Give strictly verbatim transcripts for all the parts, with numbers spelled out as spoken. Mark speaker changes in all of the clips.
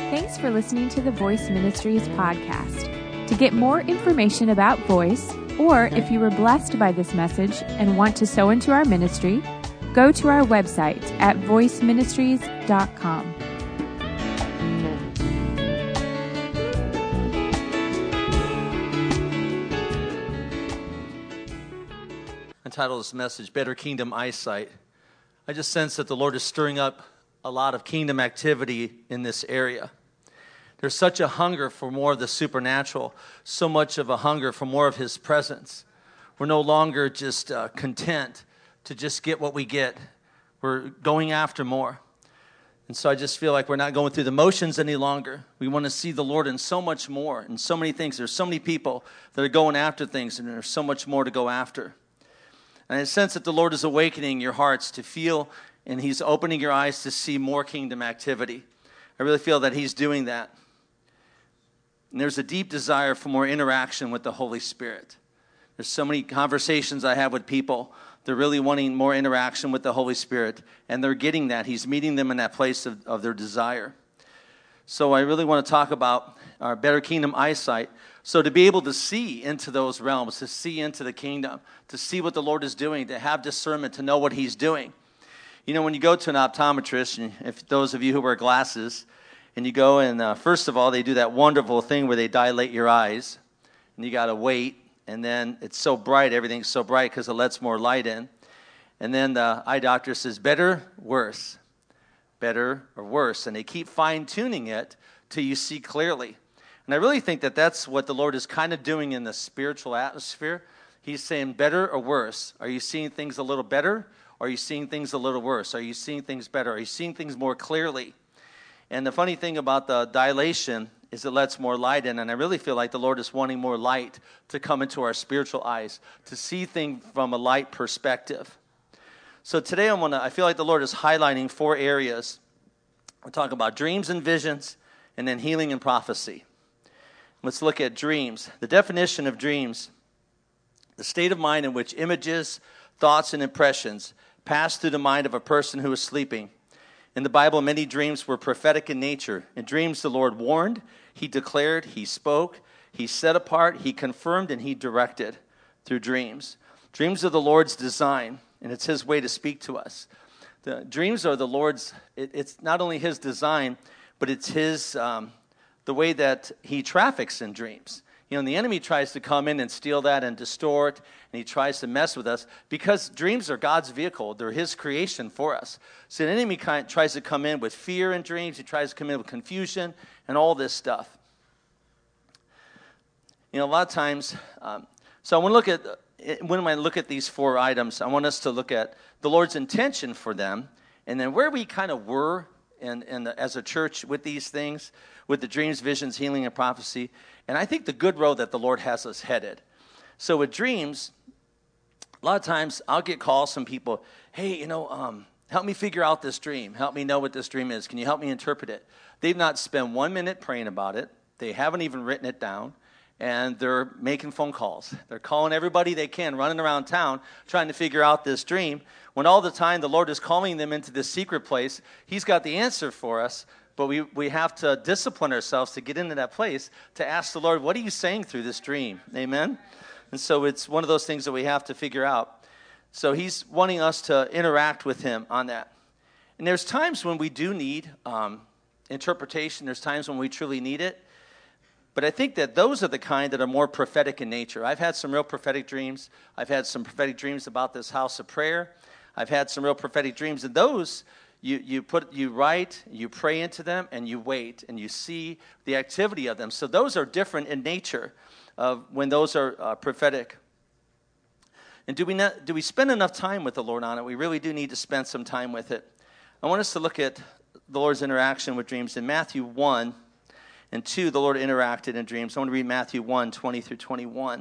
Speaker 1: Thanks for listening to the Voice Ministries podcast. To get more information about Voice, or if you were blessed by this message and want to sow into our ministry, go to our website at voice ministries dot com.
Speaker 2: I titled this message, Better Kingdom Eyesight. I just sense that the Lord is stirring up a lot of kingdom activity in this area. There's such a hunger for more of the supernatural, so much of a hunger for more of His presence. We're no longer just uh, content to just get what we get. We're going after more. And so I just feel like we're not going through the motions any longer. We want to see the Lord in so much more, in so many things. There's so many people that are going after things, and there's so much more to go after. And I sense that the Lord is awakening your hearts to feel, and He's opening your eyes to see more kingdom activity. I really feel that He's doing that. And there's a deep desire for more interaction with the Holy Spirit. There's so many conversations I have with people. They're really wanting more interaction with the Holy Spirit, and they're getting that. He's meeting them in that place of, of their desire. So I really want to talk about our better kingdom eyesight. So to be able to see into those realms, to see into the kingdom, to see what the Lord is doing, to have discernment, to know what He's doing. You know, when you go to an optometrist, and if those of you who wear glasses, and you go and uh, first of all, they do that wonderful thing where they dilate your eyes, and you got to wait, and then it's so bright, everything's so bright because it lets more light in. And then the eye doctor says, better, worse, better or worse, and they keep fine-tuning it till you see clearly. And I really think that that's what the Lord is kind of doing in the spiritual atmosphere. He's saying better or worse. Are you seeing things a little better? Or are you seeing things a little worse? Are you seeing things better? Are you seeing things more clearly? And the funny thing about the dilation is it lets more light in. And I really feel like the Lord is wanting more light to come into our spiritual eyes, to see things from a light perspective. So today I'm gonna, I feel like the Lord is highlighting four areas. We're talking about dreams and visions, and then healing and prophecy. Let's look at dreams. The definition of dreams: the state of mind in which images, thoughts, and impressions pass through the mind of a person who is sleeping. In the Bible, many dreams were prophetic in nature. In dreams, the Lord warned, He declared, He spoke, He set apart, He confirmed, and He directed through dreams. Dreams are the Lord's design, and it's His way to speak to us. The dreams are the Lord's, it, it's not only His design, but it's His, um, the way that He traffics in dreams. You know, and the enemy tries to come in and steal that and distort, and he tries to mess with us because dreams are God's vehicle. They're His creation for us. So the enemy kind of tries to come in with fear in dreams. He tries to come in with confusion and all this stuff. You know, a lot of times, um, so I want to look at, when I look at these four items, I want us to look at the Lord's intention for them, and then where we kind of were in, in the, as a church with these things, with the dreams, visions, healing, and prophecy. And I think the good road that the Lord has us headed. So with dreams, a lot of times I'll get calls from people, hey, you know, um, help me figure out this dream. Help me know what this dream is. Can you help me interpret it? They've not spent one minute praying about it. They haven't even written it down. And they're making phone calls. They're calling everybody they can, running around town, trying to figure out this dream. When all the time the Lord is calling them into this secret place, He's got the answer for us. But we, we have to discipline ourselves to get into that place to ask the Lord, what are you saying through this dream? Amen? And so it's one of those things that we have to figure out. So He's wanting us to interact with Him on that. And there's times when we do need um, interpretation. There's times when we truly need it. But I think that those are the kind that are more prophetic in nature. I've had some real prophetic dreams. I've had some prophetic dreams about this house of prayer. I've had some real prophetic dreams. And those... You you put you write, you pray into them, and you wait, and you see the activity of them. So those are different in nature of when those are uh, prophetic. And do we not, do we spend enough time with the Lord on it? We really do need to spend some time with it. I want us to look at the Lord's interaction with dreams. In Matthew one and two, the Lord interacted in dreams. I want to read Matthew one, twenty through twenty-one.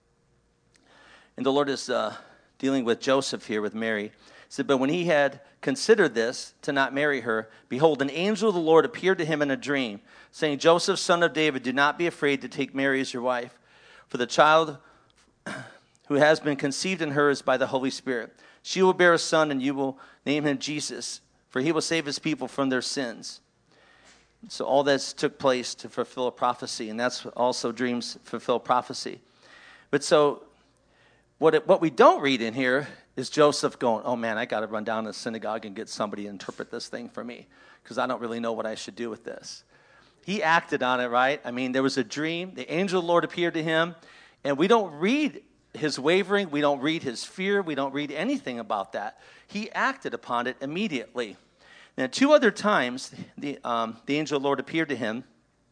Speaker 2: And the Lord is uh, dealing with Joseph here, with Mary. He said, but when he had considered this, to not marry her, behold, an angel of the Lord appeared to him in a dream, saying, Joseph, son of David, do not be afraid to take Mary as your wife, for the child who has been conceived in her is by the Holy Spirit. She will bear a son, and you will name him Jesus, for he will save his people from their sins. So all this took place to fulfill a prophecy, and that's also dreams fulfill prophecy. But so what it, what we don't read in here is Joseph going, oh man, I got to run down to the synagogue and get somebody to interpret this thing for me because I don't really know what I should do with this. He acted on it, right? I mean, there was a dream. The angel of the Lord appeared to him, and we don't read his wavering. We don't read his fear. We don't read anything about that. He acted upon it immediately. Now, two other times, the, um, the angel of the Lord appeared to him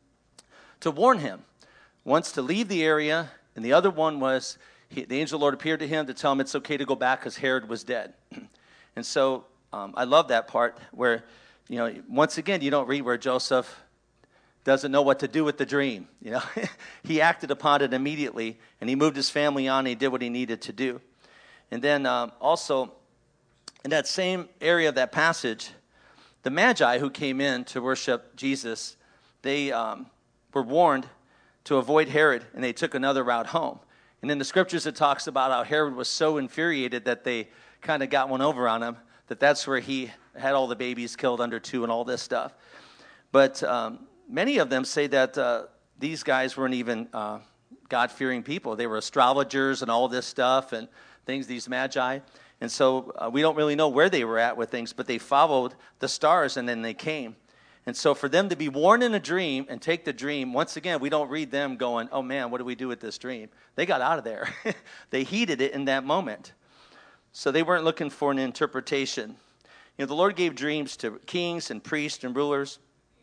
Speaker 2: to warn him. Once to leave the area, and the other one was he, the angel of the Lord appeared to him to tell him it's okay to go back because Herod was dead. And so um, I love that part where, you know, once again, you don't read where Joseph doesn't know what to do with the dream. You know, he acted upon it immediately, and he moved his family on, and he did what he needed to do. And then um, also, in that same area of that passage, the Magi who came in to worship Jesus, they um, were warned to avoid Herod, and they took another route home. And in the scriptures, it talks about how Herod was so infuriated that they kind of got one over on him, that that's where he had all the babies killed under two and all this stuff. But um, many of them say that uh, these guys weren't even uh, God-fearing people. They were astrologers and all this stuff and things, these Magi. And so uh, we don't really know where they were at with things, but they followed the stars and then they came. And so for them to be warned in a dream and take the dream, once again, we don't read them going, oh man, what do we do with this dream? They got out of there. They heeded it in that moment. So they weren't looking for an interpretation. You know, the Lord gave dreams to kings and priests and rulers.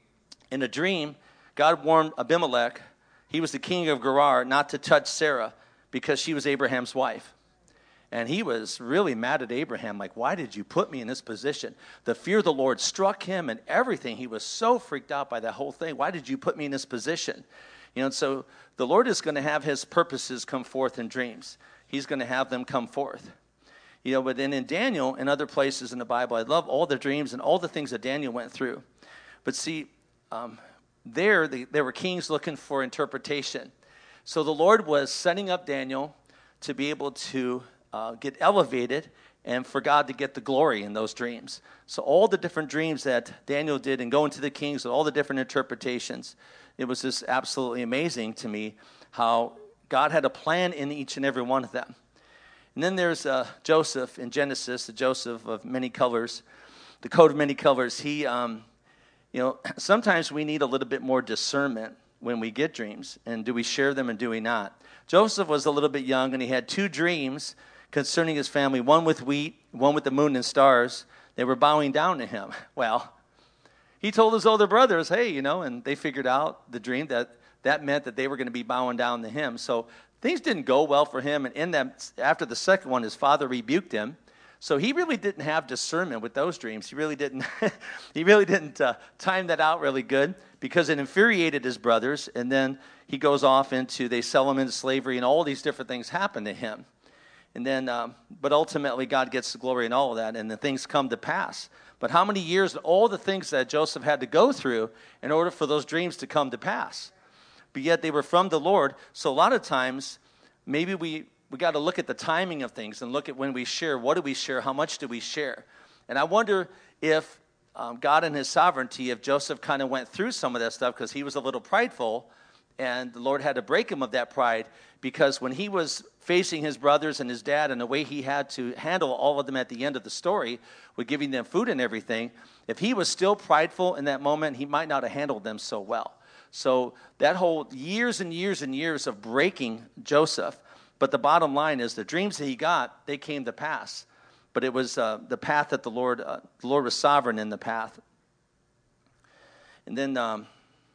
Speaker 2: In a dream, God warned Abimelech, he was the king of Gerar, not to touch Sarah because she was Abraham's wife. And he was really mad at Abraham, like, why did you put me in this position? The fear of the Lord struck him and everything. He was so freaked out by that whole thing. Why did you put me in this position? You know, and so the Lord is going to have his purposes come forth in dreams. He's going to have them come forth. You know, but then in Daniel and other places in the Bible, I love all the dreams and all the things that Daniel went through. But see, um, there, they, there were kings looking for interpretation. So the Lord was setting up Daniel to be able to uh, get elevated and for God to get the glory in those dreams. So all the different dreams that Daniel did and going to the kings and all the different interpretations, it was just absolutely amazing to me how God had a plan in each and every one of them. And then there's uh, Joseph in Genesis, the Joseph of many colors, the coat of many colors. He, um, you know, sometimes we need a little bit more discernment when we get dreams. And do we share them and do we not? Joseph was a little bit young, and he had two dreams concerning his family, one with wheat, one with the moon and stars. They were bowing down to him. Well, he told his older brothers, hey, you know, and they figured out the dream that that meant that they were going to be bowing down to him. So things didn't go well for him, and in that, after the second one, his father rebuked him. So he really didn't have discernment with those dreams. He really didn't. he really didn't uh, time that out really good because it infuriated his brothers. And then he goes off into they sell him into slavery, and all these different things happen to him. And then, um, but ultimately, God gets the glory in all of that, and the things come to pass. But how many years, all the things that Joseph had to go through in order for those dreams to come to pass? But yet they were from the Lord. So a lot of times, maybe we, we got to look at the timing of things and look at when we share. What do we share? How much do we share? And I wonder if um, God in his sovereignty, if Joseph kind of went through some of that stuff because he was a little prideful, and the Lord had to break him of that pride, because when he was facing his brothers and his dad and the way he had to handle all of them at the end of the story with giving them food and everything, if he was still prideful in that moment, he might not have handled them so well. So that whole years and years and years of breaking Joseph, but the bottom line is the dreams that he got, they came to pass. But it was uh, the path that the Lord, uh, the Lord was sovereign in the path. And then um,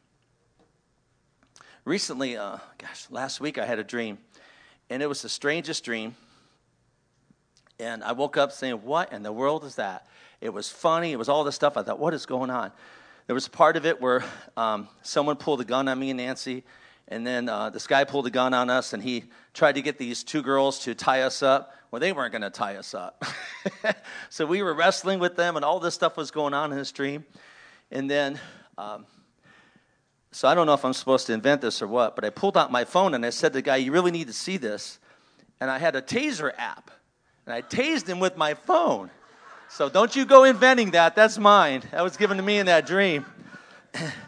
Speaker 2: recently, uh, gosh, last week I had a dream, and it was the strangest dream. And I woke up saying, what in the world is that? It was funny. It was all this stuff. I thought, what is going on? There was a part of it where um, someone pulled a gun on me and Nancy, and then uh, this guy pulled a gun on us, and he tried to get these two girls to tie us up. Well, they weren't going to tie us up. So we were wrestling with them, and all this stuff was going on in this dream. And then, um, so I don't know if I'm supposed to invent this or what, but I pulled out my phone, and I said to the guy, you really need to see this. And I had a taser app, and I tased him with my phone. So don't you go inventing that. That's mine. That was given to me in that dream.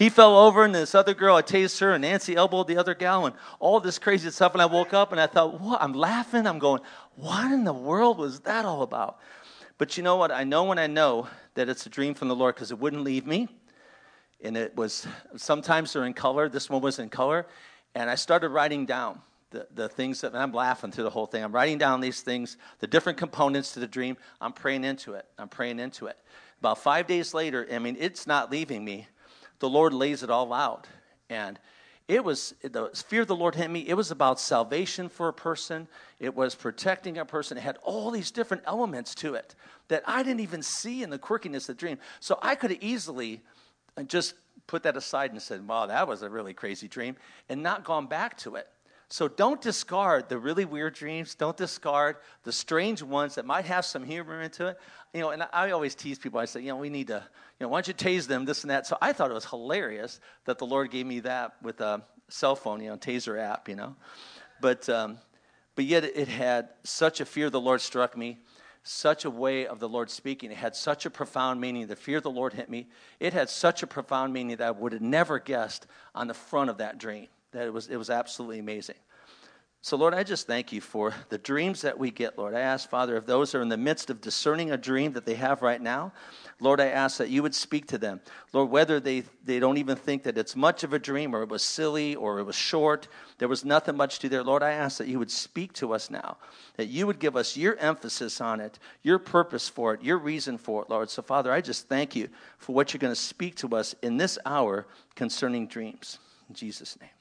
Speaker 2: he fell over, and this other girl, I tased her, and Nancy elbowed the other gal, and all this crazy stuff. And I woke up, and I thought, what? I'm laughing. I'm going, what in the world was that all about? But you know what? I know when I know that it's a dream from the Lord, because it wouldn't leave me. And it was, sometimes they're in color. This one was in color. And I started writing down the, the things that, and I'm laughing through the whole thing. I'm writing down these things, the different components to the dream. I'm praying into it. I'm praying into it. About five days later, I mean, it's not leaving me. The Lord lays it all out. And it was, the fear of the Lord hit me. It was about salvation for a person. It was protecting a person. It had all these different elements to it that I didn't even see in the quirkiness of the dream. So I could have easily just put that aside and said, wow, that was a really crazy dream, and not gone back to it. So don't discard the really weird dreams. Don't discard the strange ones that might have some humor into it. You know, and I always tease people. I say, you know, we need to, you know, why don't you tase them, this and that. So I thought it was hilarious that the Lord gave me that with a cell phone, you know, taser app, you know. But, um, but yet it had such a fear of the Lord struck me, such a way of the Lord speaking. It had such a profound meaning. The fear of the Lord hit me. It had such a profound meaning that I would have never guessed on the front of that dream. That it was it was absolutely amazing. So, Lord, I just thank you for the dreams that we get, Lord. I ask, Father, if those are in the midst of discerning a dream that they have right now, Lord, I ask that you would speak to them. Lord, whether they, they don't even think that it's much of a dream or it was silly or it was short, there was nothing much to there. Lord, I ask that you would speak to us now, that you would give us your emphasis on it, your purpose for it, your reason for it, Lord. So, Father, I just thank you for what you're going to speak to us in this hour concerning dreams. In Jesus' name.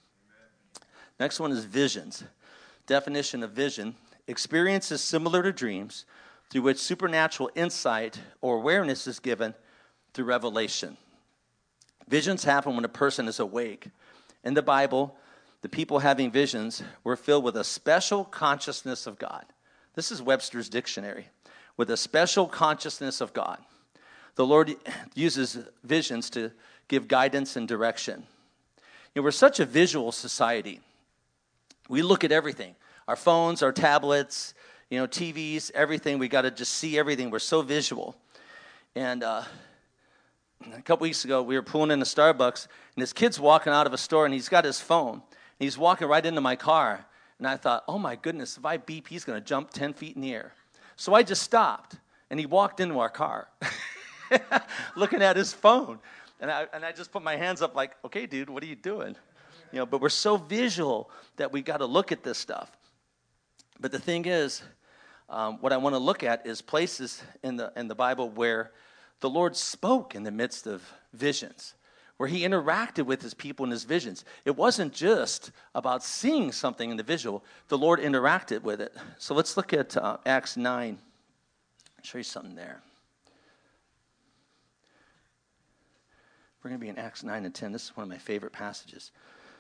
Speaker 2: Next one is visions. Definition of vision: experiences similar to dreams through which supernatural insight or awareness is given through revelation. Visions happen when a person is awake. In the Bible, the people having visions were filled with a special consciousness of God. This is Webster's dictionary. With a special consciousness of God. The Lord uses visions to give guidance and direction. You know, we're such a visual society. We look at everything, our phones, our tablets, you know, T Vs, everything. We got to just see everything. We're so visual. And uh, a couple weeks ago, we were pulling into Starbucks, and this kid's walking out of a store, and he's got his phone. And he's walking right into my car. And I thought, oh, my goodness, if I beep, he's going to jump ten feet in the air. So I just stopped, and he walked into our car, looking at his phone. And I, and I just put my hands up like, okay, dude, what are you doing? You know, but we're so visual that we got to look at this stuff. But the thing is, um, what I want to look at is places in the in the Bible where the Lord spoke in the midst of visions, where he interacted with his people in his visions. It wasn't just about seeing something in the visual. The Lord interacted with it. So let's look at uh, Acts nine. I'll show you something there. We're going to be in Acts nine and ten. This is one of my favorite passages.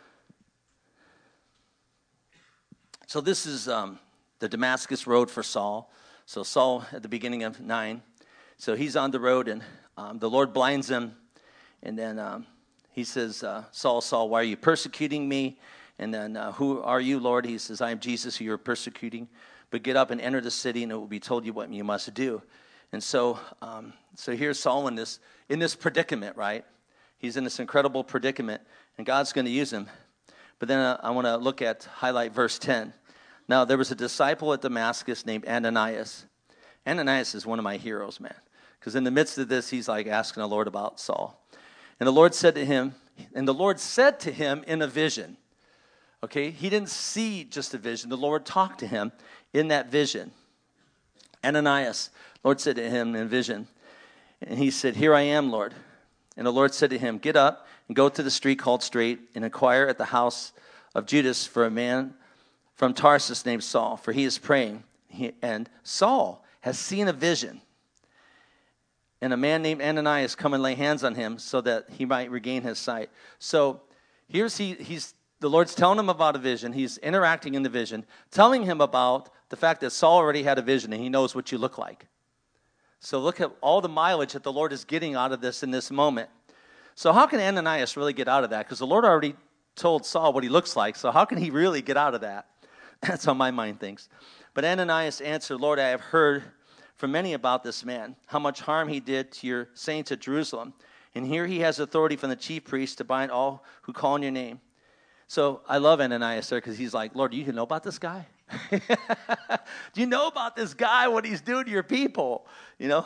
Speaker 2: So this is um, the Damascus road for Saul. So Saul at the beginning of nine. So he's on the road, and um, the Lord blinds him. And then um, he says, uh, Saul, Saul, why are you persecuting me? And then, uh, who are you, Lord? He says, I am Jesus who you are persecuting. But get up and enter the city, and it will be told you what you must do. And so um, so here's Saul in this, in this predicament, right? He's in this incredible predicament, and God's going to use him. But then uh, I want to look at, highlight verse ten. Now, there was a disciple at Damascus named Ananias. Ananias is one of my heroes, man. Because in the midst of this, he's like asking the Lord about Saul. And the Lord said to him, and the Lord said to him in a vision. Okay, he didn't see just a vision. The Lord talked to him in that vision. Ananias, Lord said to him in vision. And he said, here I am, Lord. And the Lord said to him, get up and go to the street called Straight and inquire at the house of Judas for a man from Tarsus named Saul, for he is praying. He, and Saul has seen a vision. And a man named Ananias come and lay hands on him so that he might regain his sight. So here's he, he's, the Lord's telling him about a vision. He's interacting in the vision, telling him about the fact that Saul already had a vision and he knows what you look like. So look at all the mileage that the Lord is getting out of this in this moment. So how can Ananias really get out of that? Because the Lord already told Saul what he looks like. So how can he really get out of that? That's how my mind thinks. But Ananias answered, Lord, I have heard from many about this man, how much harm he did to your saints at Jerusalem. And here he has authority from the chief priest to bind all who call on your name. So I love Ananias there because he's like, Lord, do you know about this guy? Do you know about this guy, what he's doing to your people? You know?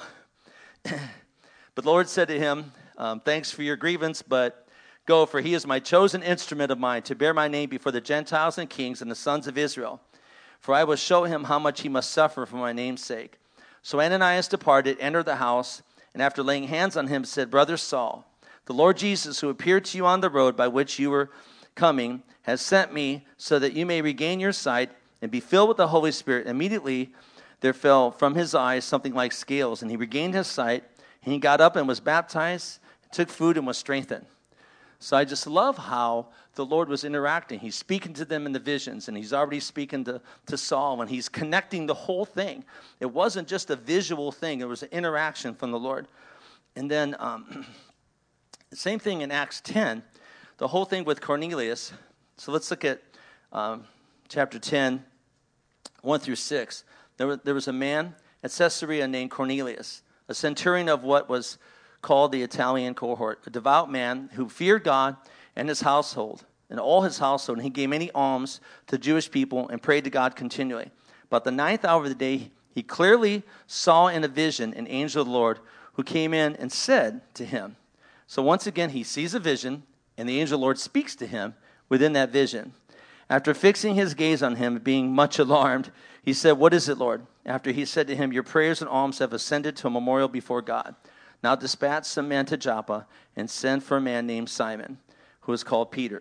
Speaker 2: But the Lord said to him, um, thanks for your grievance, but go, for he is my chosen instrument of mine to bear my name before the Gentiles and kings and the sons of Israel. For I will show him how much he must suffer for my name's sake. So Ananias departed, entered the house, and after laying hands on him, said, Brother Saul, the Lord Jesus, who appeared to you on the road by which you were coming, has sent me so that you may regain your sight and be filled with the Holy Spirit. Immediately there fell from his eyes something like scales, and he regained his sight, and he got up and was baptized, took food, and was strengthened. So I just love how the Lord was interacting. He's speaking to them in the visions, and he's already speaking to, to Saul, and he's connecting the whole thing. It wasn't just a visual thing. It was an interaction from the Lord. And then um, the same thing in Acts ten, the whole thing with Cornelius. So let's look at um, chapter ten, one through six. There was, there was a man at Caesarea named Cornelius, a centurion of what was called the Italian cohort, a devout man who feared God and his household, and all his household, and he gave many alms to Jewish people and prayed to God continually. But the ninth hour of the day, he clearly saw in a vision an angel of the Lord who came in and said to him. So once again, he sees a vision, and the angel of the Lord speaks to him within that vision. After fixing his gaze on him, being much alarmed, he said, What is it, Lord? After he said to him, Your prayers and alms have ascended to a memorial before God. Now dispatch some men to Joppa and send for a man named Simon, who is called Peter.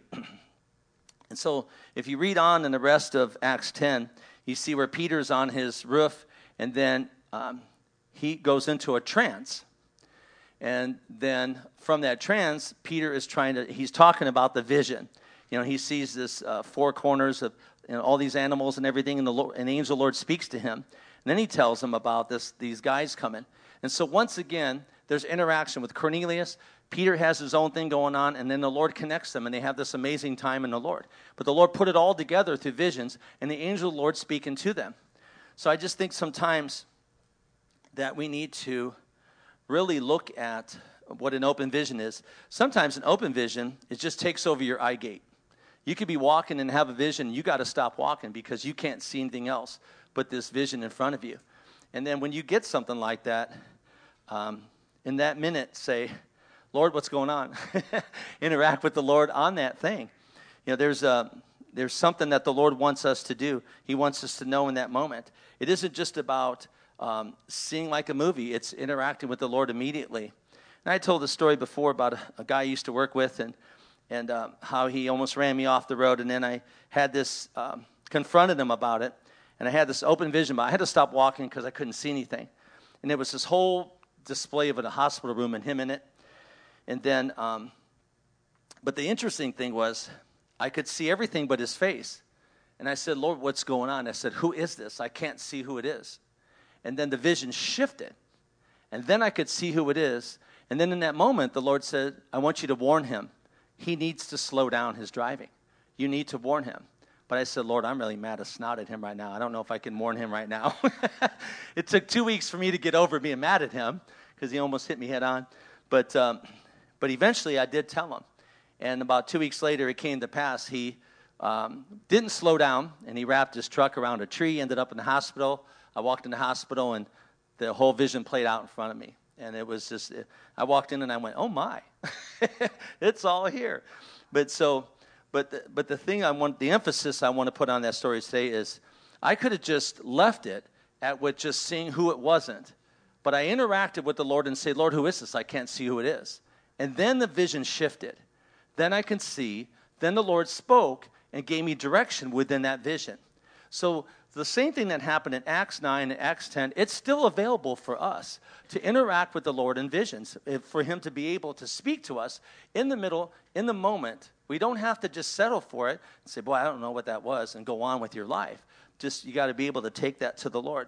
Speaker 2: And so if you read on in the rest of Acts ten, you see where Peter's on his roof, and then um, he goes into a trance. And then from that trance, Peter is trying to, he's talking about the vision. You know, he sees this uh, four corners of you know, all these animals and everything, and the, Lord, and the angel of the Lord speaks to him. And then he tells him about this these guys coming. And so once again, there's interaction with Cornelius. Peter has his own thing going on, and then the Lord connects them, and they have this amazing time in the Lord. But the Lord put it all together through visions, and the angel of the Lord speaking to them. So I just think sometimes that we need to really look at what an open vision is. Sometimes an open vision, it just takes over your eye gate. You could be walking and have a vision, you got to stop walking because you can't see anything else but this vision in front of you. And then when you get something like that, um, in that minute, say, Lord, what's going on? Interact with the Lord on that thing. You know, there's a, there's something that the Lord wants us to do. He wants us to know in that moment. It isn't just about um, seeing like a movie. It's interacting with the Lord immediately. And I told the story before about a, a guy I used to work with and and um, how he almost ran me off the road. And then I had this, um, confronted him about it. And I had this open vision, but I had to stop walking because I couldn't see anything. And there was this whole display of a hospital room and him in it. And then, um, but the interesting thing was I could see everything but his face. And I said, Lord, what's going on? I said, who is this? I can't see who it is. And then the vision shifted. And then I could see who it is. And then in that moment, the Lord said, I want you to warn him. He needs to slow down his driving. You need to warn him. But I said, Lord, I'm really mad as snot at him right now. I don't know if I can warn him right now. It took two weeks for me to get over being mad at him because he almost hit me head on. But um, but eventually I did tell him. And about two weeks later, it came to pass. He um, didn't slow down, and he wrapped his truck around a tree, ended up in the hospital. I walked in the hospital, and the whole vision played out in front of me. And it was just, I walked in and I went, oh my, it's all here. But so, but the, but the thing I want, the emphasis I want to put on that story today is I could have just left it at with just seeing who it wasn't. But I interacted with the Lord and said, Lord, who is this? I can't see who it is. And then the vision shifted. Then I can see. Then the Lord spoke and gave me direction within that vision. So the same thing that happened in Acts nine and Acts ten, it's still available for us to interact with the Lord in visions, for him to be able to speak to us in the middle, in the moment. We don't have to just settle for it and say, boy, I don't know what that was, and go on with your life. Just, you got to be able to take that to the Lord.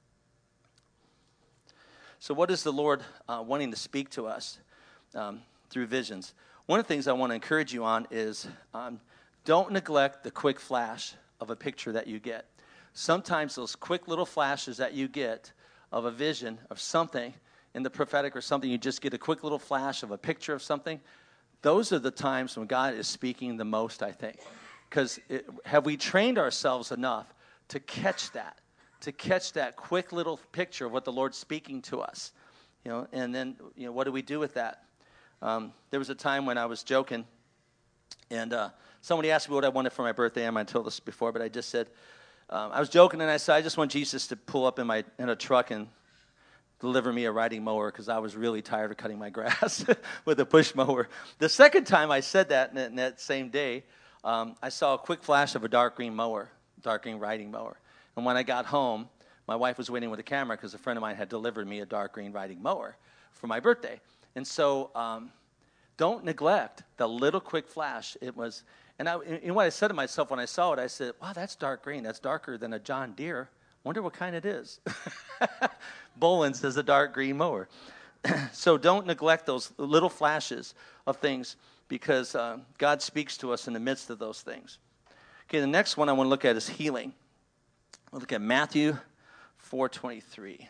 Speaker 2: So what is the Lord uh, wanting to speak to us um, through visions? One of the things I want to encourage you on is um, don't neglect the quick flash of a picture that you get. Sometimes those quick little flashes that you get of a vision of something, in the prophetic or something, you just get a quick little flash of a picture of something. Those are the times when God is speaking the most, I think. Because have we trained ourselves enough to catch that, to catch that quick little picture of what the Lord's speaking to us? You know, and then, you know, what do we do with that? Um, there was a time when I was joking, and uh, somebody asked me what I wanted for my birthday. I might have told this before, but I just said, um, I was joking, and I said, I just want Jesus to pull up in my in a truck and deliver me a riding mower, because I was really tired of cutting my grass with a push mower. The second time I said that, in that same day, um, I saw a quick flash of a dark green mower, dark green riding mower. And when I got home, my wife was waiting with a camera because a friend of mine had delivered me a dark green riding mower for my birthday. And so um, don't neglect the little quick flash. It was, and I, and what I said to myself when I saw it, I said, wow, that's dark green. That's darker than a John Deere. Wonder what kind it is. Boland's is a dark green mower. So don't neglect those little flashes of things, because uh, God speaks to us in the midst of those things. Okay, the next one I want to look at is healing. We'll look at Matthew four twenty-three.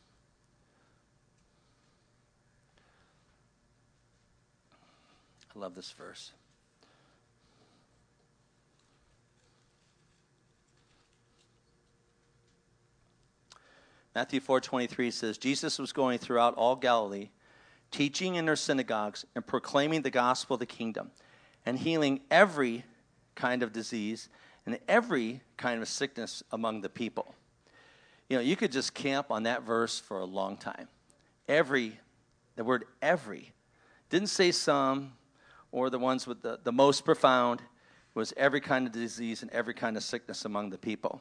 Speaker 2: I love this verse. Matthew four twenty-three says, Jesus was going throughout all Galilee, teaching in their synagogues and proclaiming the gospel of the kingdom, and healing every kind of disease and every kind of sickness among the people. You know, you could just camp on that verse for a long time. Every, the word every, didn't say some or the ones with the, the most profound. It was every kind of disease and every kind of sickness among the people.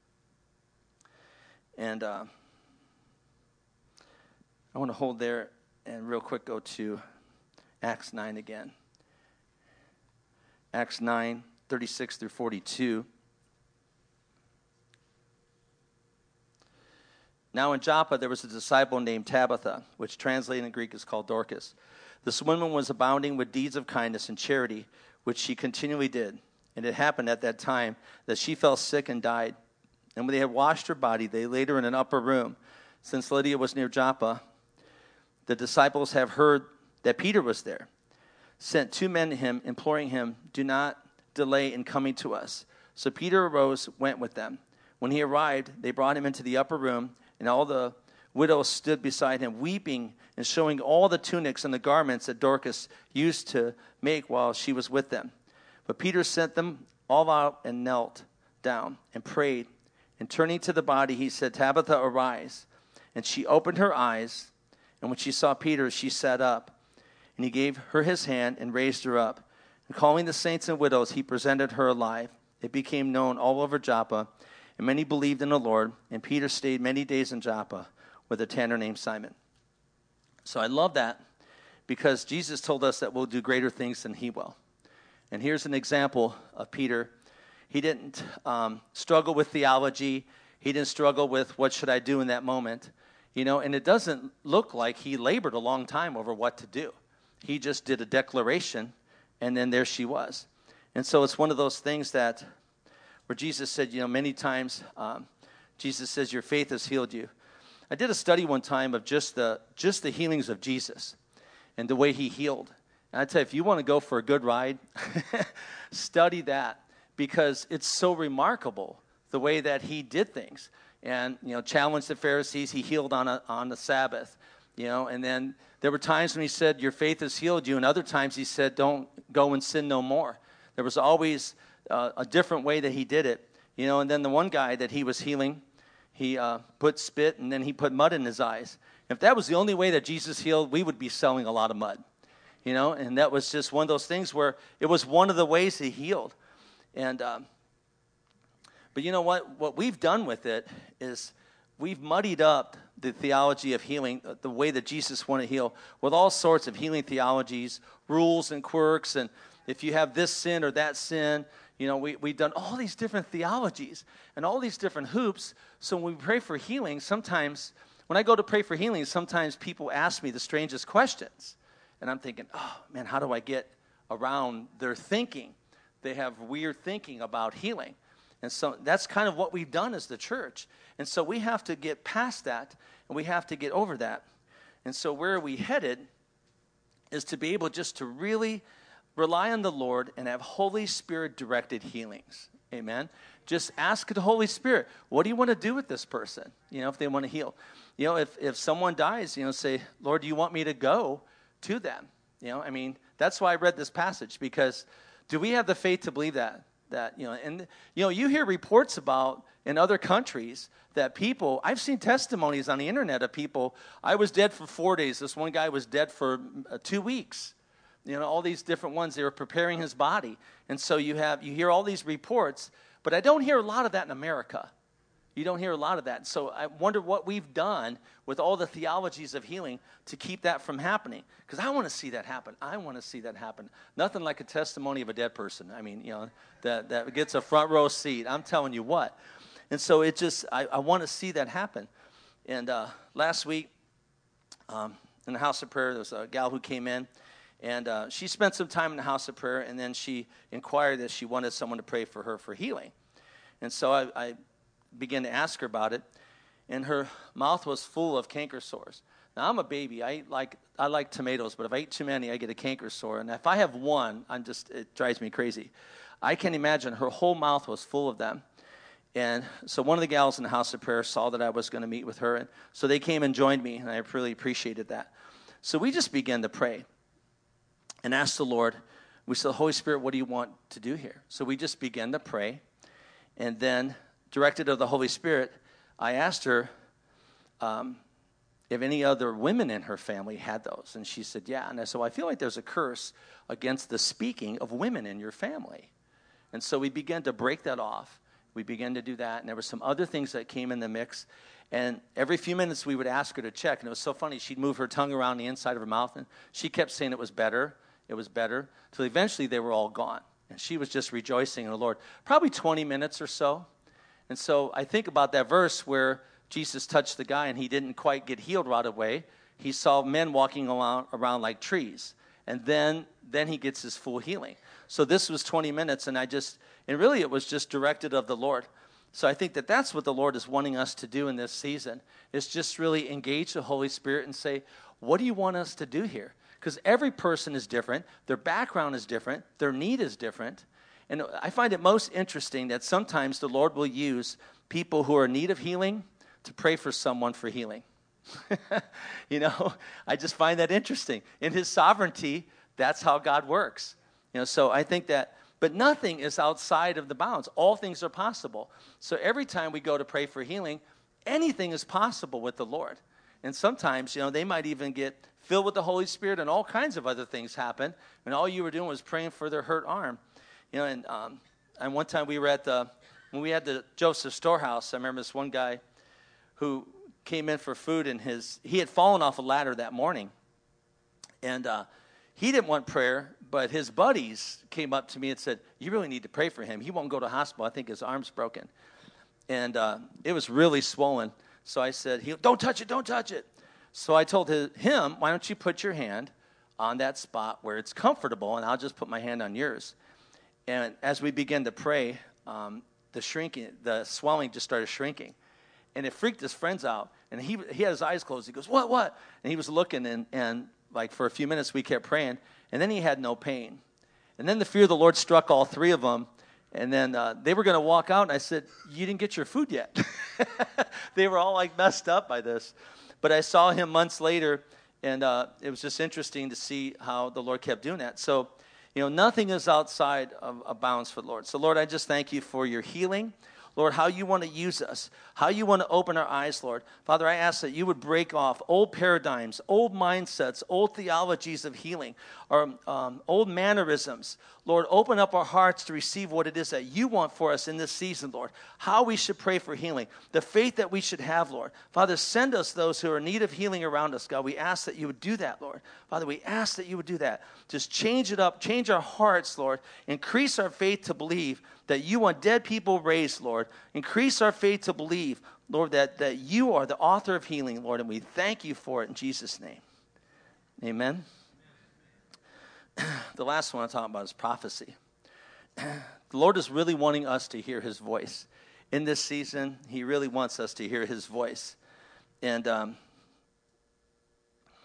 Speaker 2: And uh, I want to hold there and real quick go to Acts nine again. Acts nine, thirty-six through forty-two. Now in Joppa there was a disciple named Tabitha, which translated in Greek is called Dorcas. This woman was abounding with deeds of kindness and charity, which she continually did. And it happened at that time that she fell sick and died. And when they had washed her body, they laid her in an upper room. Since Lydia was near Joppa, the disciples have heard that Peter was there, sent two men to him, imploring him, do not delay in coming to us. So Peter arose, went with them. When he arrived, they brought him into the upper room, and all the widows stood beside him, weeping and showing all the tunics and the garments that Dorcas used to make while she was with them. But Peter sent them all out and knelt down and prayed. And turning to the body, he said, Tabitha, arise. And she opened her eyes, and when she saw Peter, she sat up. And he gave her his hand and raised her up. And calling the saints and widows, he presented her alive. It became known all over Joppa, and many believed in the Lord. And Peter stayed many days in Joppa with a tanner named Simon. So I love that, because Jesus told us that we'll do greater things than he will. And here's an example of Peter. He didn't um, struggle with theology. He didn't struggle with what should I do in that moment. You know, and it doesn't look like he labored a long time over what to do. He just did a declaration, and then there she was. And so it's one of those things that where Jesus said, you know, many times, um, Jesus says, your faith has healed you. I did a study one time of just the just the healings of Jesus and the way he healed. And I tell you, if you want to go for a good ride, study that, because it's so remarkable the way that he did things. And, you know, challenged the Pharisees. He healed on a, on the Sabbath, you know. And then there were times when he said, your faith has healed you. And other times he said, don't go and sin no more. There was always uh, a different way that he did it, you know. And then the one guy that he was healing, he uh, put spit and then he put mud in his eyes. If that was the only way that Jesus healed, we would be selling a lot of mud, you know. And that was just one of those things where it was one of the ways he healed. And um, but you know what? What we've done with it is we've muddied up the theology of healing, the way that Jesus wanted to heal, with all sorts of healing theologies, rules and quirks, and if you have this sin or that sin, you know, we, we've done all these different theologies and all these different hoops. So when we pray for healing, sometimes, when I go to pray for healing, sometimes people ask me the strangest questions. And I'm thinking, oh, man, how do I get around their thinking? They have weird thinking about healing. And so that's kind of what we've done as the church. And so we have to get past that, and we have to get over that. And so where are we headed is to be able just to really rely on the Lord and have Holy Spirit-directed healings. Amen? Just ask the Holy Spirit, what do you want to do with this person, you know, if they want to heal? You know, if, if someone dies, you know, say, Lord, do you want me to go to them? You know, I mean, that's why I read this passage, because do we have the faith to believe that? That, you know, and, you know, you hear reports about in other countries that people, I've seen testimonies on the internet of people, I was dead for four days. This one guy was dead for uh, two weeks. You know, all these different ones, they were preparing his body. And so you have, you hear all these reports, but I don't hear a lot of that in America. You don't hear a lot of that. So I wonder what we've done with all the theologies of healing to keep that from happening. Because I want to see that happen. I want to see that happen. Nothing like a testimony of a dead person. I mean, you know, that, that gets a front row seat. I'm telling you what. And so it just, I, I want to see that happen. And uh, last week, um, in the house of prayer, there was a gal who came in. And uh, she spent some time in the house of prayer, and then she inquired that she wanted someone to pray for her for healing. And so I, I began to ask her about it, and her mouth was full of canker sores. Now, I'm a baby. I eat like I like tomatoes, but if I eat too many, I get a canker sore. And if I have one, I'm just it drives me crazy. I can imagine her whole mouth was full of them. And so one of the gals in the house of prayer saw that I was going to meet with her, and so they came and joined me, and I really appreciated that. So we just began to pray and asked the Lord. We said, Holy Spirit, what do you want to do here? So we just began to pray, and then directed of the Holy Spirit, I asked her um, if any other women in her family had those. And she said, yeah. And I said, well, I feel like there's a curse against the speaking of women in your family. And so we began to break that off. We began to do that. And there were some other things that came in the mix. And every few minutes we would ask her to check. And it was so funny. She'd move her tongue around the inside of her mouth. And she kept saying it was better. It was better. Till eventually they were all gone. And she was just rejoicing in the Lord. Probably twenty minutes or so. And so I think about that verse where Jesus touched the guy and he didn't quite get healed right away. He saw men walking around, around like trees. And then, then he gets his full healing. So this was twenty minutes, and I just, and really it was just directed of the Lord. So I think that that's what the Lord is wanting us to do in this season, is just really engage the Holy Spirit and say, what do you want us to do here? Because every person is different. Their background is different. Their need is different. And I find it most interesting that sometimes the Lord will use people who are in need of healing to pray for someone for healing. You know, I just find that interesting. In his sovereignty, that's how God works. You know, so I think that, but nothing is outside of the bounds. All things are possible. So every time we go to pray for healing, anything is possible with the Lord. And sometimes, you know, they might even get filled with the Holy Spirit and all kinds of other things happen. And all you were doing was praying for their hurt arm. You know, and um, and one time we were at the, when we had the Joseph Storehouse, I remember this one guy who came in for food, and his, he had fallen off a ladder that morning. And uh, he didn't want prayer, but his buddies came up to me and said, you really need to pray for him. He won't go to hospital. I think his arm's broken. And uh, it was really swollen. So I said, he, don't touch it, don't touch it. So I told his, him, why don't you put your hand on that spot where it's comfortable, and I'll just put my hand on yours. And as we began to pray, um, the shrinking, the swelling just started shrinking. And it freaked his friends out. And he he had his eyes closed. He goes, what, what? And he was looking, and, and like for a few minutes we kept praying. And then he had no pain. And then the fear of the Lord struck all three of them. And then uh, they were going to walk out, and I said, you didn't get your food yet. They were all like messed up by this. But I saw him months later, and uh, it was just interesting to see how the Lord kept doing that. So, you know, nothing is outside of, of bounds for the Lord. So, Lord, I just thank you for your healing. Lord, how you want to use us, how you want to open our eyes, Lord. Father, I ask that you would break off old paradigms, old mindsets, old theologies of healing, or um, old mannerisms. Lord, open up our hearts to receive what it is that you want for us in this season, Lord. How we should pray for healing, the faith that we should have, Lord. Father, send us those who are in need of healing around us, God. We ask that you would do that, Lord. Father, we ask that you would do that. Just change it up, change our hearts, Lord. Increase our faith to believe that you want dead people raised, Lord. Increase our faith to believe, Lord, that, that you are the author of healing, Lord, and we thank you for it in Jesus' name. Amen. The last one I'm talking about is prophecy. The Lord is really wanting us to hear his voice. In this season, he really wants us to hear his voice. And um,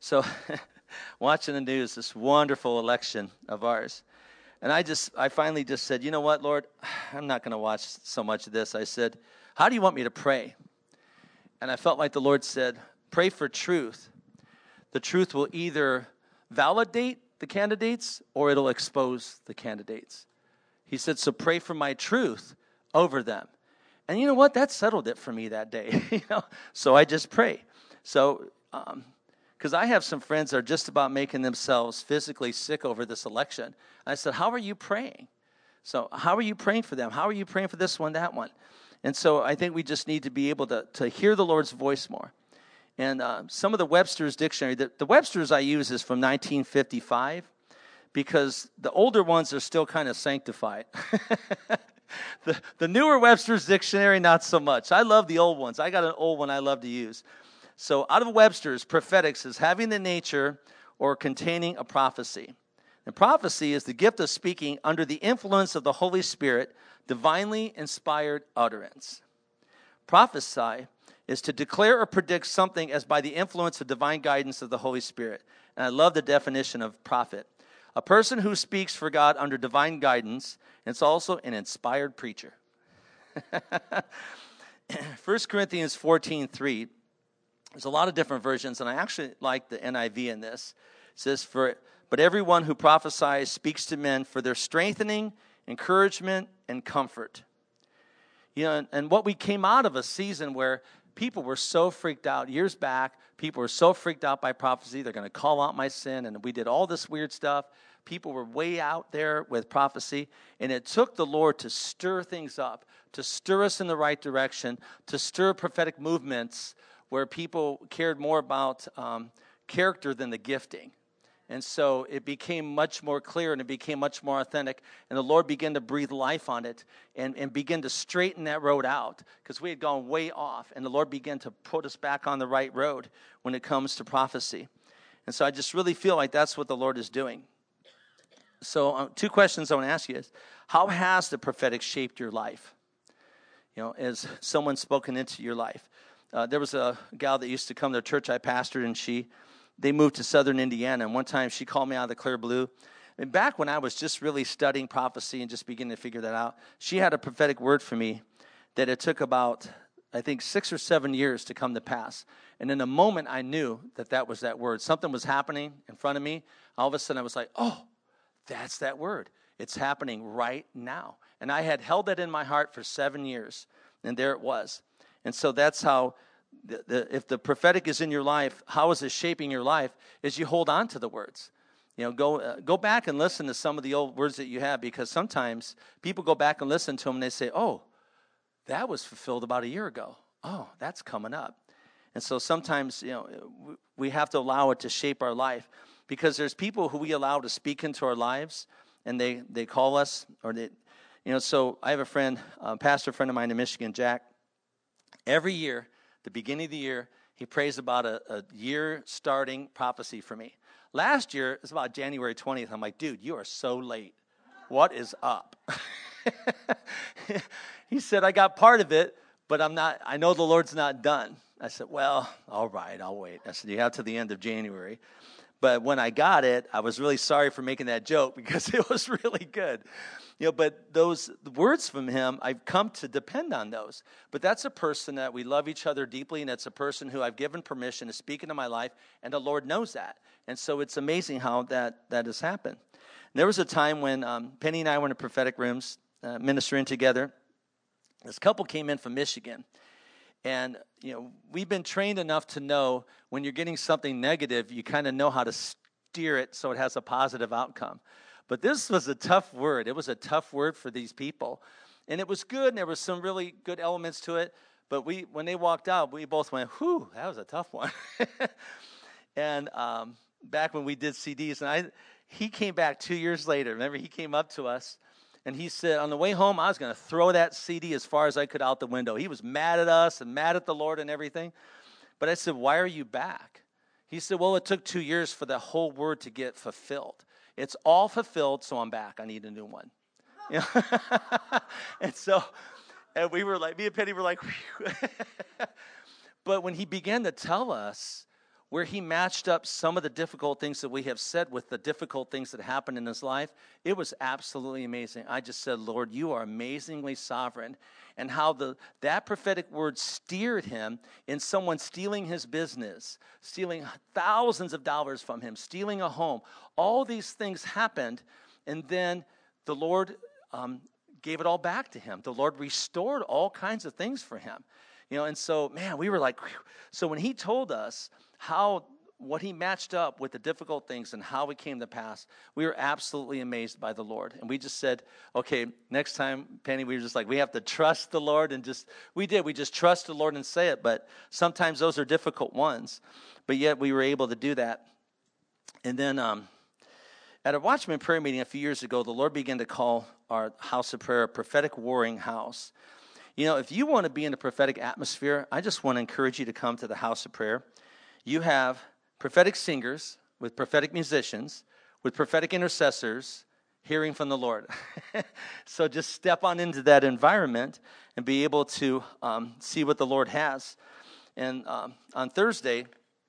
Speaker 2: So watching the news, this wonderful election of ours. And I just, I finally just said, you know what, Lord, I'm not going to watch so much of this. I said, how do you want me to pray? And I felt like the Lord said, pray for truth. The truth will either validate the candidates or it'll expose the candidates. He said, so pray for my truth over them. And you know what? That settled it for me that day. you know, So I just pray. So, um, because I have some friends that are just about making themselves physically sick over this election. And I said, how are you praying? So how are you praying for them? How are you praying for this one, that one? And so I think we just need to be able to, to hear the Lord's voice more. And uh, some of the Webster's dictionary, the, the Webster's I use is from nineteen fifty-five because the older ones are still kind of sanctified. the, the newer Webster's dictionary, not so much. I love the old ones. I got an old one I love to use. So out of Webster's, prophetics is having the nature or containing a prophecy. And prophecy is the gift of speaking under the influence of the Holy Spirit, divinely inspired utterance. Prophesy is to declare or predict something as by the influence of divine guidance of the Holy Spirit. And I love the definition of prophet. A person who speaks for God under divine guidance, and it's also an inspired preacher. First Corinthians fourteen three. There's a lot of different versions, and I actually like the N I V in this. It says, "For but everyone who prophesies speaks to men for their strengthening, encouragement, and comfort." You know, and, and what we came out of a season where people were so freaked out years back. People were so freaked out by prophecy. They're going to call out my sin, and we did all this weird stuff. People were way out there with prophecy, and it took the Lord to stir things up, to stir us in the right direction, to stir prophetic movements where people cared more about um, character than the gifting. And so it became much more clear and it became much more authentic. And the Lord began to breathe life on it and, and begin to straighten that road out because we had gone way off. And the Lord began to put us back on the right road when it comes to prophecy. And so I just really feel like that's what the Lord is doing. So um, two questions I want to ask you is, how has the prophetic shaped your life? You know, as someone spoken into your life. Uh, there was a gal that used to come to the church I pastored, and she, they moved to southern Indiana. And one time she called me out of the clear blue. And back when I was just really studying prophecy and just beginning to figure that out, she had a prophetic word for me that it took about, I think, six or seven years to come to pass. And in a moment, I knew that that was that word. Something was happening in front of me. All of a sudden, I was like, oh, that's that word. It's happening right now. And I had held that in my heart for seven years, and there it was. And so that's how, the, the, if the prophetic is in your life, how is it shaping your life, is you hold on to the words. You know, go uh, go back and listen to some of the old words that you have, because sometimes people go back and listen to them and they say, oh, that was fulfilled about a year ago. Oh, that's coming up. And so sometimes, you know, we have to allow it to shape our life, because there's people who we allow to speak into our lives, and they, they call us, or they, you know, so I have a friend, a pastor friend of mine in Michigan, Jack. Every year, the beginning of the year, he prays about a, a year starting prophecy for me. Last year, it was about January twentieth. I'm like, dude, you are so late. What is up? He said, I got part of it, but I'm not, I know the Lord's not done. I said, well, all right, I'll wait. I said, you have to the end of January. But when I got it, I was really sorry for making that joke, because it was really good. You know, but those words from him, I've come to depend on those. But that's a person that we love each other deeply, and it's a person who I've given permission to speak into my life, and the Lord knows that. And so it's amazing how that, that has happened. And there was a time when um, Penny and I were in the prophetic rooms uh, ministering together. This couple came in from Michigan. And, you know, we've been trained enough to know when you're getting something negative, you kind of know how to steer it so it has a positive outcome. But this was a tough word. It was a tough word for these people. And it was good, and there was some really good elements to it. But we, when they walked out, we both went, whew, that was a tough one. And um, back when we did C Ds, and I, he came back two years later. Remember, he came up to us, and he said, on the way home, I was going to throw that C D as far as I could out the window. He was mad at us and mad at the Lord and everything. But I said, why are you back? He said, well, it took two years for the whole word to get fulfilled. It's all fulfilled, so I'm back. I need a new one. You know? And so, and we were like, me and Penny were like, but when he began to tell us where he matched up some of the difficult things that we have said with the difficult things that happened in his life, it was absolutely amazing. I just said, Lord, you are amazingly sovereign. And how the that prophetic word steered him in someone stealing his business, stealing thousands of dollars from him, stealing a home. All these things happened, and then the Lord um, gave it all back to him. The Lord restored all kinds of things for him. You know, and so, man, we were like, whew. So when he told us how, what he matched up with the difficult things and how it came to pass, we were absolutely amazed by the Lord. And we just said, okay, next time, Penny, we were just like, we have to trust the Lord. And just, we did, we just trust the Lord and say it. But sometimes those are difficult ones. But yet we were able to do that. And then um, at a Watchman prayer meeting a few years ago, the Lord began to call our house of prayer a prophetic warring house. You know, if you want to be in a prophetic atmosphere, I just want to encourage you to come to the house of prayer. You have prophetic singers with prophetic musicians, with prophetic intercessors, hearing from the Lord. So just step on into that environment and be able to um, see what the Lord has. And um, on Thursday,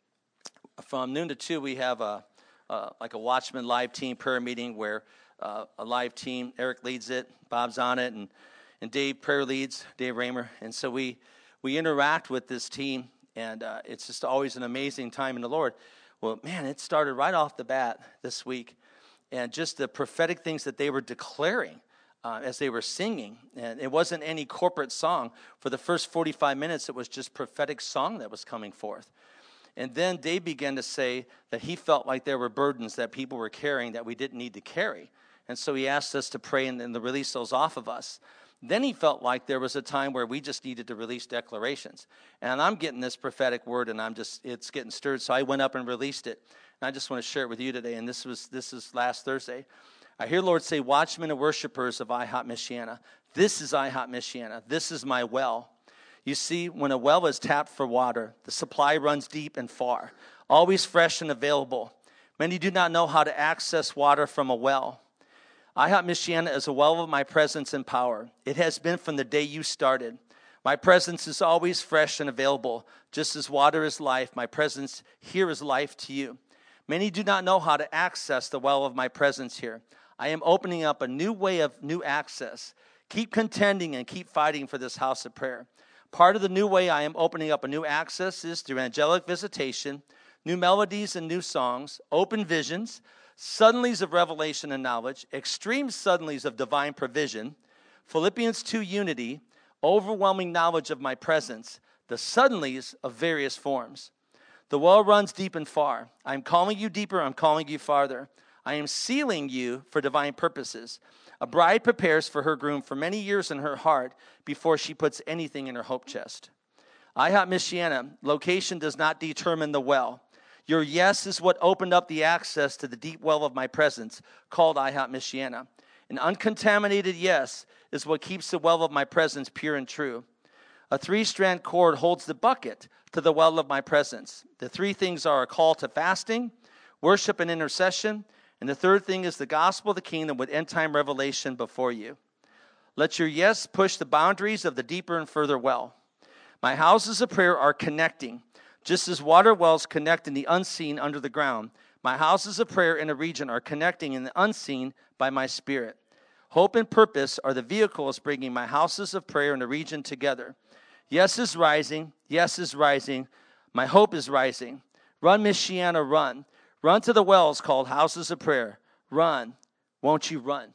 Speaker 2: from noon to two, we have a uh, like a Watchman live team prayer meeting where uh, a live team, Eric leads it, Bob's on it, and and Dave prayer leads, Dave Raymer. And so we we interact with this team. And uh, it's just always an amazing time in the Lord. Well, man, it started right off the bat this week. And just the prophetic things that they were declaring uh, as they were singing. And it wasn't any corporate song. For the first forty-five minutes, it was just prophetic song that was coming forth. And then Dave began to say that he felt like there were burdens that people were carrying that we didn't need to carry. And so he asked us to pray and, and to release those off of us. Then he felt like there was a time where we just needed to release declarations. And I'm getting this prophetic word, and I'm just, it's getting stirred. So I went up and released it. And I just want to share it with you today. And this was, this is last Thursday. I hear the Lord say, watchmen and worshipers of IHOP Michiana. This is IHOP Michiana. This is my well. You see, when a well is tapped for water, the supply runs deep and far, always fresh and available. Many do not know how to access water from a well. IHOP Michiana is a well of my presence and power. It has been from the day you started. My presence is always fresh and available. Just as water is life, my presence here is life to you. Many do not know how to access the well of my presence here. I am opening up a new way of new access. Keep contending and keep fighting for this house of prayer. Part of the new way I am opening up a new access is through angelic visitation, new melodies and new songs, open visions, suddenlies of revelation and knowledge, extreme suddenlies of divine provision, Philippians two unity, overwhelming knowledge of my presence, the suddenlies of various forms. The well runs deep and far. I am calling you deeper, I'm calling you farther. I am sealing you for divine purposes. A bride prepares for her groom for many years in her heart before she puts anything in her hope chest. IHOP Michiana, location does not determine the well. Your yes is what opened up the access to the deep well of my presence, called IHOP Michiana. An uncontaminated yes is what keeps the well of my presence pure and true. A three-strand cord holds the bucket to the well of my presence. The three things are a call to fasting, worship, and intercession. And the third thing is the gospel of the kingdom with end-time revelation before you. Let your yes push the boundaries of the deeper and further well. My houses of prayer are connecting. Just as water wells connect in the unseen under the ground, my houses of prayer in a region are connecting in the unseen by my spirit. Hope and purpose are the vehicles bringing my houses of prayer in a region together. Yes is rising. Yes is rising. My hope is rising. Run, Michiana, run. Run to the wells called houses of prayer. Run. Won't you run?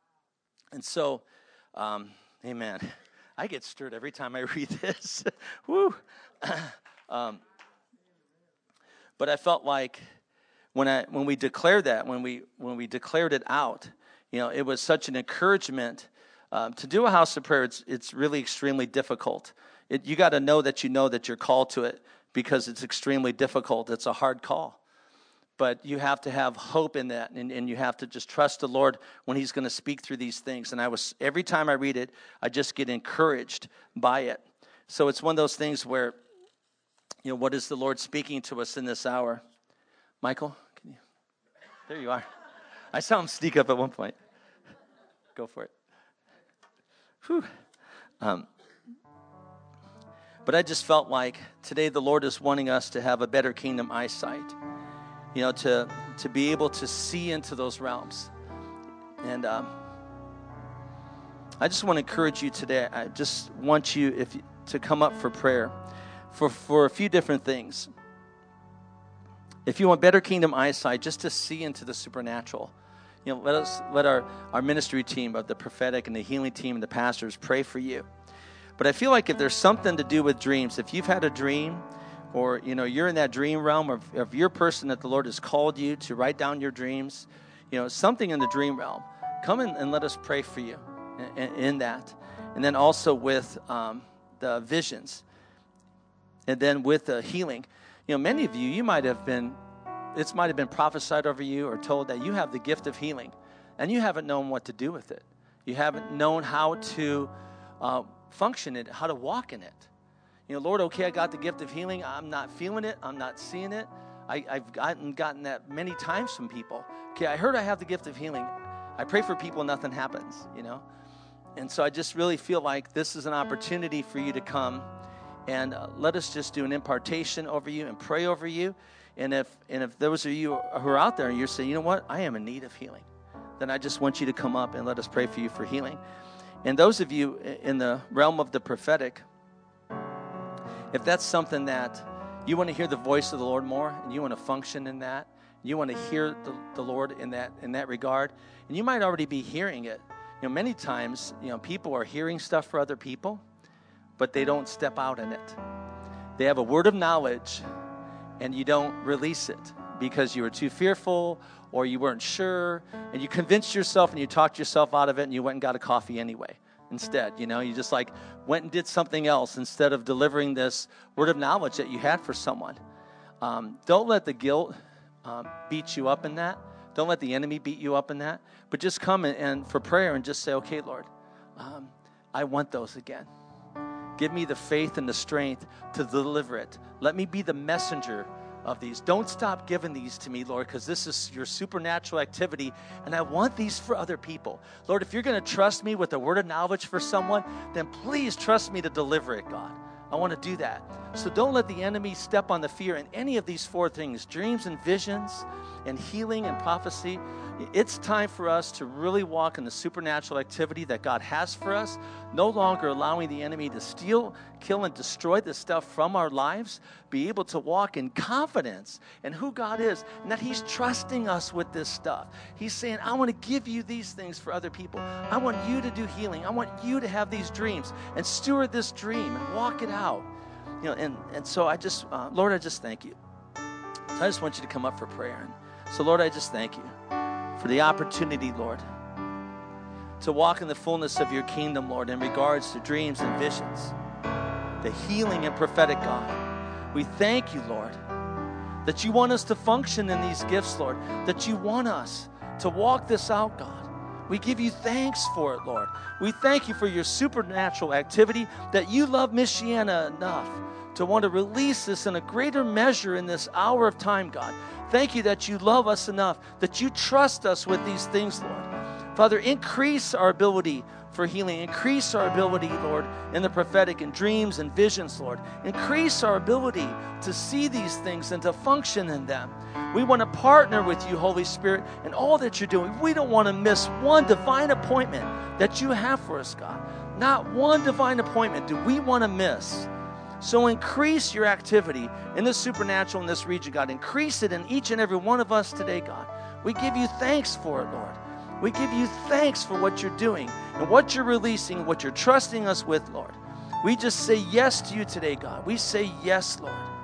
Speaker 2: And so, um, amen. I get stirred every time I read this. Woo. um, But I felt like when I when we declared that, when we when we declared it out, you know, it was such an encouragement um, to do a house of prayer. It's it's really extremely difficult. It, you got to know that you know that you're called to it because it's extremely difficult. It's a hard call, but you have to have hope in that, and, and you have to just trust the Lord when He's going to speak through these things. And I was every time I read it, I just get encouraged by it. So it's one of those things where, you know, what is the Lord speaking to us in this hour? Michael, can you? There you are. I saw him sneak up at one point. Go for it. Whew. Um, But I just felt like today the Lord is wanting us to have a better kingdom eyesight, you know, to, to be able to see into those realms. And um, I just want to encourage you today. I just want you if you, to come up for prayer for, for a few different things. If you want better kingdom eyesight, just to see into the supernatural, you know, let us let our, our ministry team of the prophetic and the healing team and the pastors pray for you. But I feel like if there's something to do with dreams, if you've had a dream, or you know you're in that dream realm, or if, if you're a person that the Lord has called you to write down your dreams, you know, something in the dream realm, come in and let us pray for you in, in that. And then also with um, the visions, and then with the healing. You know, many of you, you might have been, it might have been prophesied over you or told that you have the gift of healing, and you haven't known what to do with it. You haven't known how to uh, function it, how to walk in it. You know, Lord, okay, I got the gift of healing. I'm not feeling it. I'm not seeing it. I, I've gotten gotten that many times from people. Okay, I heard I have the gift of healing. I pray for people, nothing happens, you know. And so I just really feel like this is an opportunity for you to come and uh, let us just do an impartation over you and pray over you. And if and if those of you who are out there and you're saying, you know what, I am in need of healing, then I just want you to come up and let us pray for you for healing. And those of you in the realm of the prophetic, if that's something that you want to hear the voice of the Lord more, and you want to function in that, you want to hear the, the Lord in that in that regard, and you might already be hearing it. You know, many times, you know, people are hearing stuff for other people, but they don't step out in it. They have a word of knowledge, and you don't release it because you were too fearful or you weren't sure, and you convinced yourself and you talked yourself out of it, and you went and got a coffee anyway instead. You know, you just like went and did something else instead of delivering this word of knowledge that you had for someone. Um, don't let the guilt um, beat you up in that. Don't let the enemy beat you up in that. But just come and, and for prayer and just say, okay, Lord, um, I want those again. Give me the faith and the strength to deliver it. Let me be the messenger of these. Don't stop giving these to me, Lord, because this is your supernatural activity, and I want these for other people. Lord, if you're going to trust me with a word of knowledge for someone, then please trust me to deliver it, God. I want to do that. So don't let the enemy step on the fear in any of these four things, dreams and visions and healing and prophecy. It's time for us to really walk in the supernatural activity that God has for us, no longer allowing the enemy to steal, kill, and destroy this stuff from our lives, be able to walk in confidence in who God is and that he's trusting us with this stuff. He's saying, I want to give you these things for other people. I want you to do healing. I want you to have these dreams and steward this dream and walk it out. You know, and, and so I just, uh, Lord, I just thank you. So I just want you to come up for prayer. And so, Lord, I just thank you for the opportunity, Lord, to walk in the fullness of your kingdom, Lord, in regards to dreams and visions, the healing and prophetic, God. We thank you, Lord, that you want us to function in these gifts, Lord, that you want us to walk this out, God. We give you thanks for it, Lord. We thank you for your supernatural activity, that you love Michiana enough to want to release this in a greater measure in this hour of time, God. Thank you that you love us enough, that you trust us with these things, Lord. Father, increase our ability for healing. Increase our ability, Lord, in the prophetic and dreams and visions, Lord. Increase our ability to see these things and to function in them. We want to partner with you, Holy Spirit, in all that you're doing. We don't want to miss one divine appointment that you have for us, God. Not one divine appointment do we want to miss. So increase your activity in the supernatural in this region, God. Increase it in each and every one of us today, God. We give you thanks for it, Lord. We give you thanks for what you're doing and what you're releasing, and what you're trusting us with, Lord. We just say yes to you today, God. We say yes, Lord.